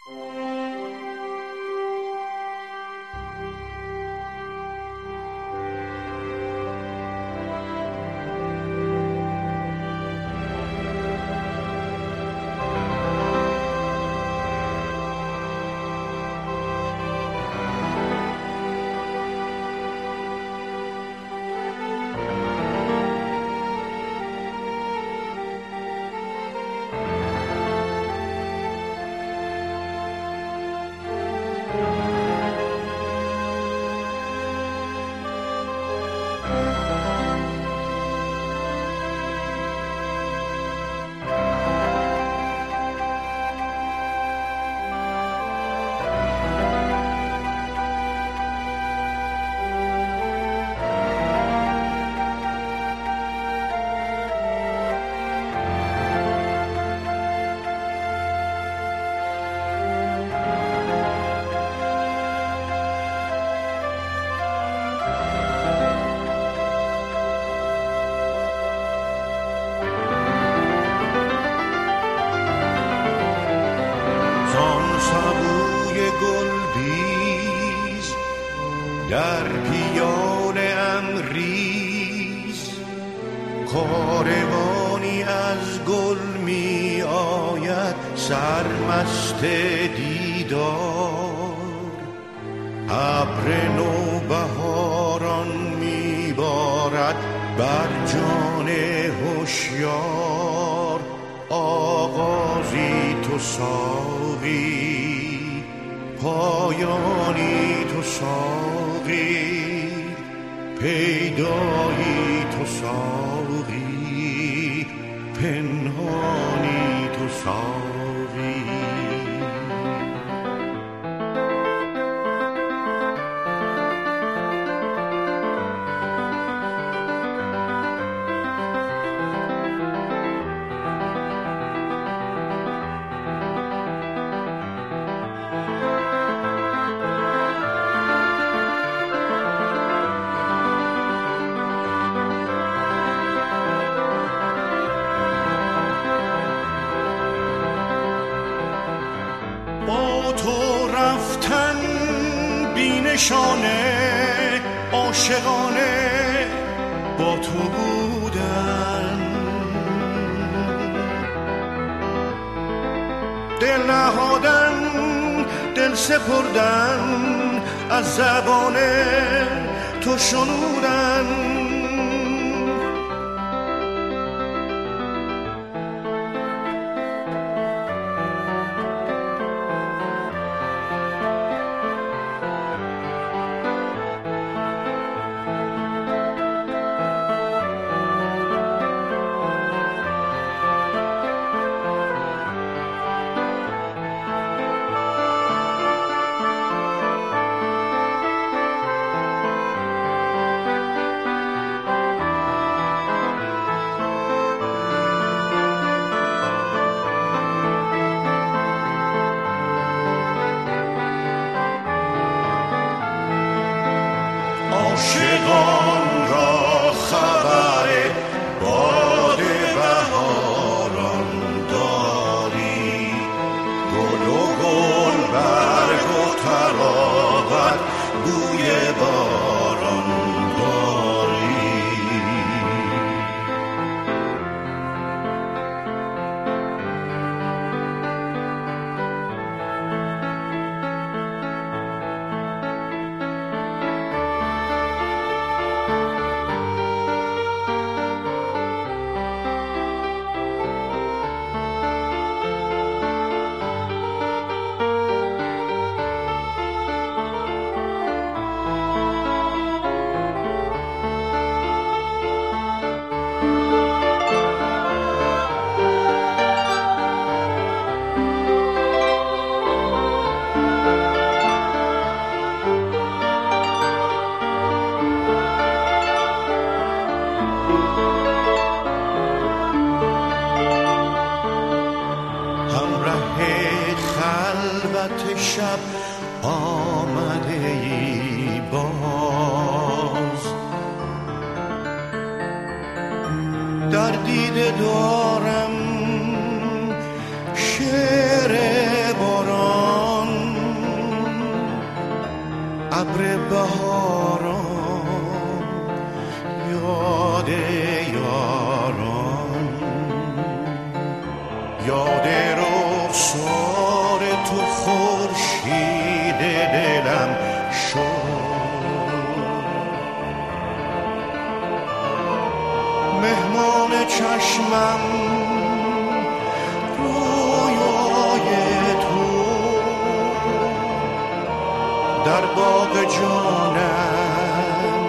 در پیال امریز کاروانی از گل می آید سرمست دیدار، ابر نوبهاران می بارد بر جان هوشیار. آغازی تو ساقی، پایانی تو ساقی، پیدایی تو ساقی، پنهانی تو ساقی. نشانه عاشقانه با تو بودن، دل نهادن، دل سپردن، از زبان تو شنودن. عاشقان را خبر باد بهاران داری، گل و گل برگ و تراوت بوی باران داری. شب آمده ای باز، در دیده دارم شعر باران. یاد رخسار تو خورشید دلم شد، مهمان چشمم رویای تو، در باغ جانم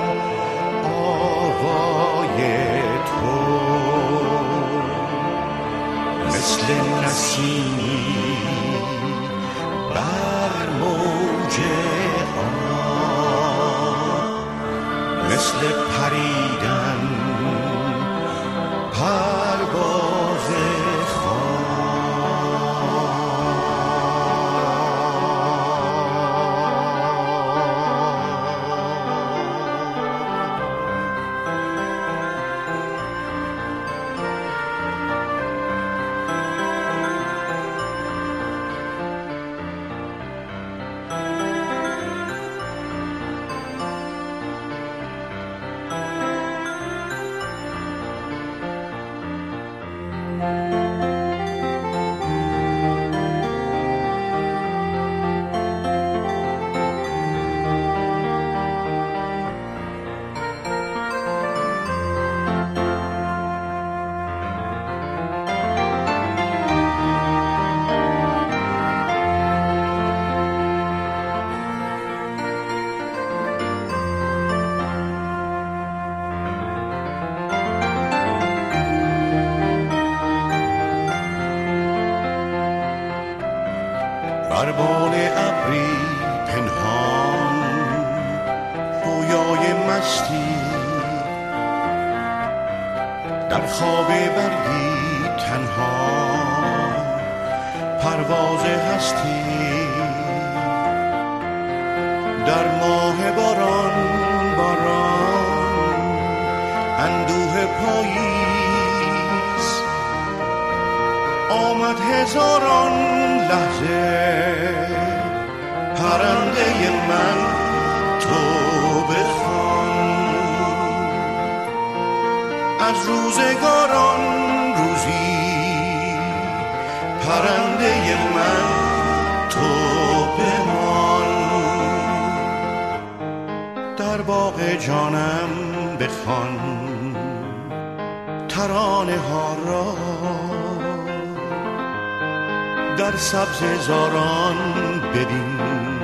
آوای تو، مثل نسیمی بر موج آب، مثل پریدن پرواز بر بال ابری پنهان، رویای مستی در خواب برگی تنها، پرواز هستی در ماه باران، باران اندوه پاییز، آمد هزاران لحظه پرنده من تو بخوان، از روزگاران روزی پرنده من تو بمان، در باغ جانم بخوان ترانه ها را، در سبز زاران ببین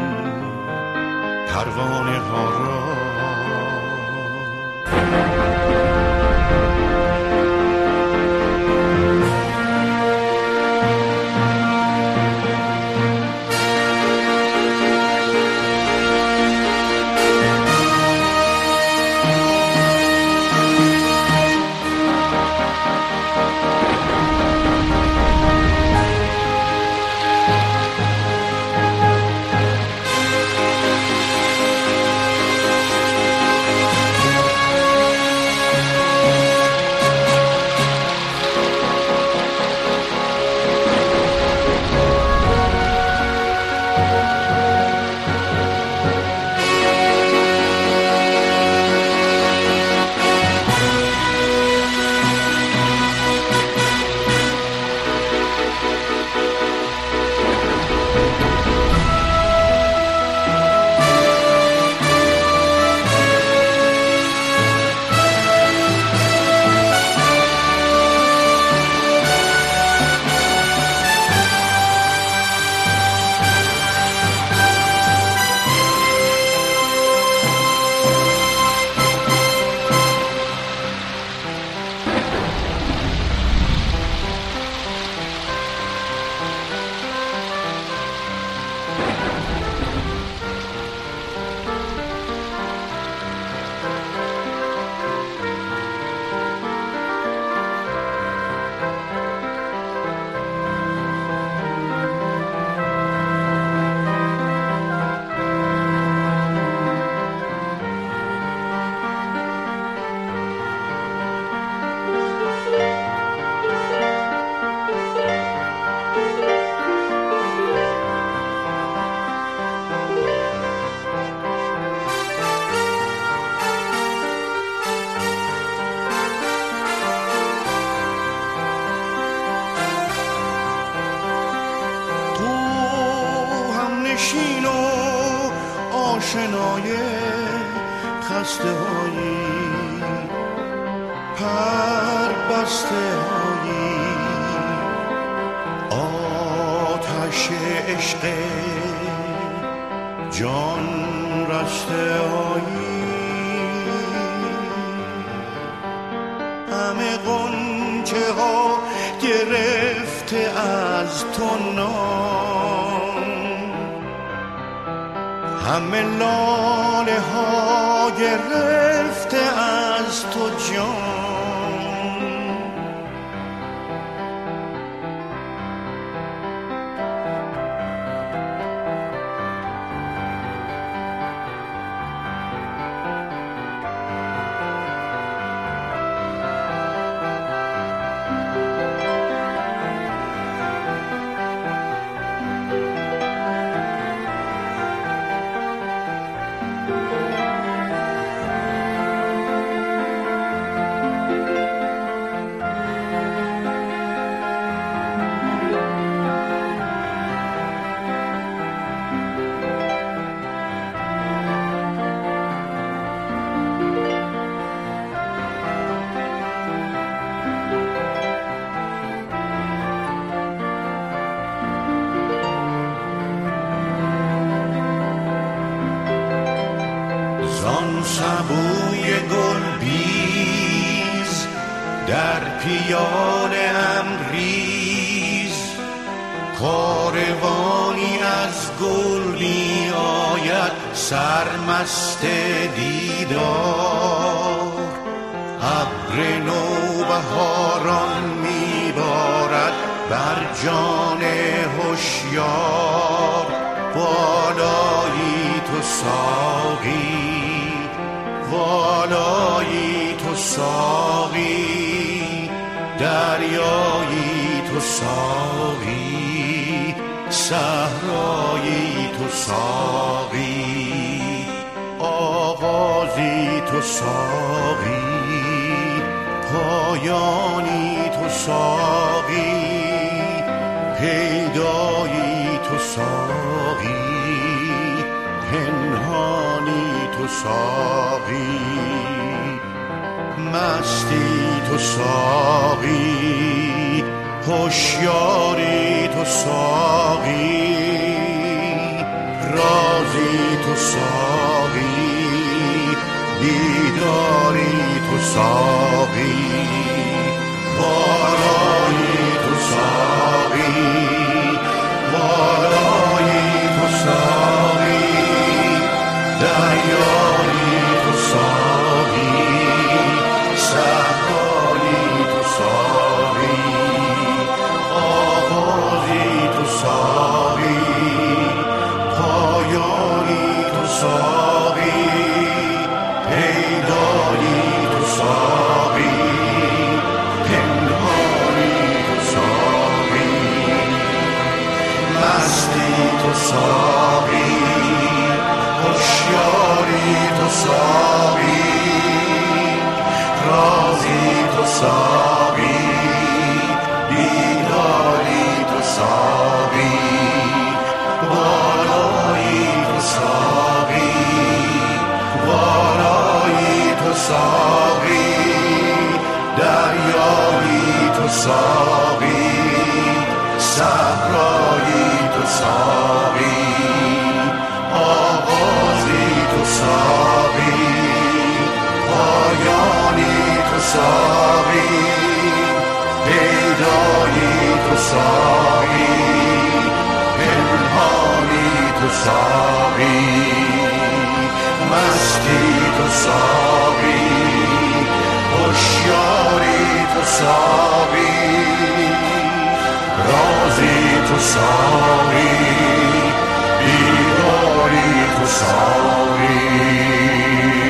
پروانه ها را. نشین و آشنای خسته هایی، پر بسته هایی، آتش عشق جان رسته هایی، همه غنچه ها گرفته از تو نام، همه لاله ها گرفته از تو جان. زان سبوی گل بیز در پیاله ریز، کاروانی از گل می آید سرمست دیدار، ابر نوبهاران می بارد بر جان هوشیار، بالایی تو ساقی، بالایی تو ساقی، دریایی تو ساقی، صحرایی تو ساقی، آغازی تو ساقی، پایانی تو ساقی، پیدایی تو ساقی، پنهانی تو ساقی، مستی تو ساقی، هوشیاری تو ساقی، رازی تو ساقی، بیداری تو ساقی، بالایی تو ساقی، بالایی تو ساقی، دریایی تو ساقی، صحرایی تو ساقی، آغازی تو ساقی، پایانی تو ساقی، پیدایی تو ساقی، پنهانی تو ساقی، مستی تو ساقی، هوشیاری تو ساقی، رازی تو ساقی، بیداری تو ساقی، بالایی تو ساقی، بالایی تو ساقی، دریایی تو ساقی، صحرایی تو ساقی، آغازی تو ساقی، پایانی تو ساقی، پیدایی تو ساقی، پنهانی تو ساقی، مستی تو ساقی، هوشیاری تو ساقی، رازی تو ساقی، بیداری تو ساقی.